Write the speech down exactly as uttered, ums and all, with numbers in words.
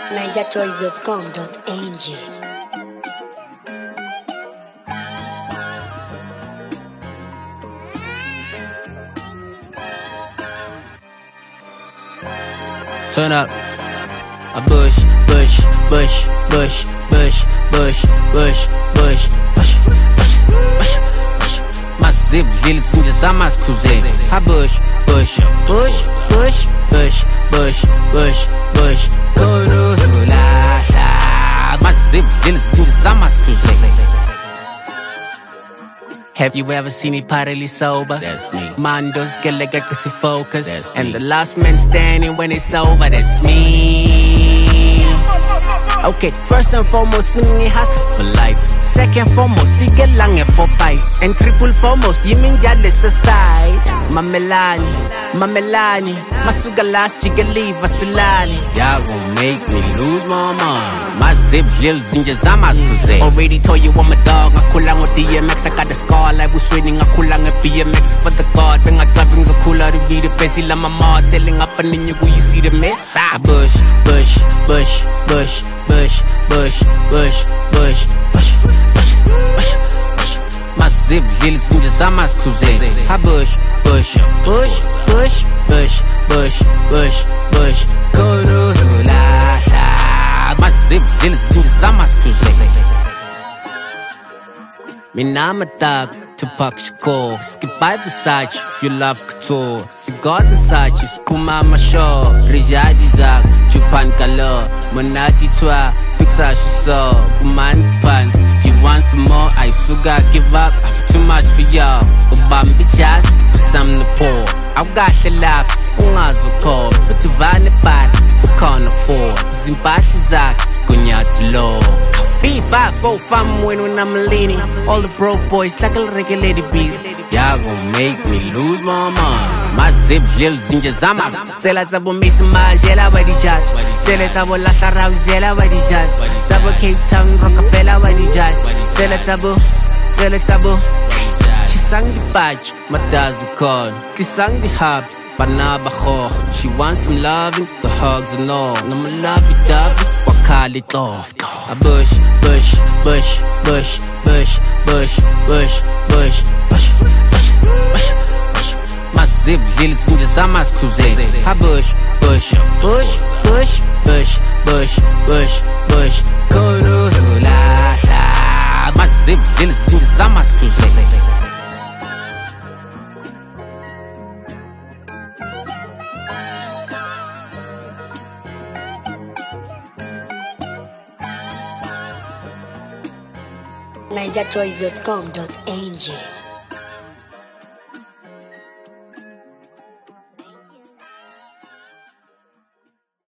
ninja choice dot com dot a g. Turn up. A bush, bush, bush, bush, bush, bush, bush, bush, bush, bush, bush, bush. Mazib zil since summer's cruising. A bush, bush, bush, bush, bush, bush, bush, bush. Guru la la. Mazib zil since summer's cruising. Have you ever seen me partly sober? That's me. Mandos get like I can focus. That's and me. The last man standing when it's over. That's me. Okay, first and foremost, we need hustle for life. Second foremost, we get long for fight. And triple foremost, you mean jealous aside. Mamelani, Mamelani, Masuga last you can leave Vasilani. Y'all gon' make me lose my mind. My zip jills in Jazamas today. Already told you I'm a dog. I cool with D M X, I got the scar. I was waiting, I cool at B M X for the god. Then I driving so cooler to be the best. He my mom telling up and then you go, you see the mess. I bush, bush, bush, bush, bush, bush, bush, bush, bush, bush, bush, bush. My zip jills in Jazamas today. I bush, bush, bush, bush, bush, bush, bush, bush. Guru la la. My zip jills in Jazamas today. Me name tag Tupac Shakur. Skip by Versace if you love couture. Cigars and such, skuma masho. Rijadi zag, chupan kalo. Monati twa, fixa shiso. Kuman's pants, she wants some more. I sugar give up, I'm too much for y'all. Ubambi jazz, for some to pour. I've got to laugh, ungazo call. So to vani bad, who can't afford. Zimpashi zag, kunyati low. five four five when I'm leaning. All the broke boys like a regulated beat. Y'all gon' make me lose my mind. My zip jills in Jazamas. Sela tabo misma jela by the judge. Sela tabo la sarau jela by the judge. Tabo Cape Town Rockefeller by the judge. Sela tabo, sela tabo. She sang the badge, my dad's a call. She sang the hub. She wants some loving, the hugs and all. No more lovey dovey, what call it off? A bush, bush, bush, bush, bush, bush, bush, bush, bush, bush, bush, bush. My zip zil in the summer's cruising. A bush, bush, bush, bush, bush, bush, bush, bush. Guru la la. My zip zil in the summer's cruising. ninja choice dot com dot a g.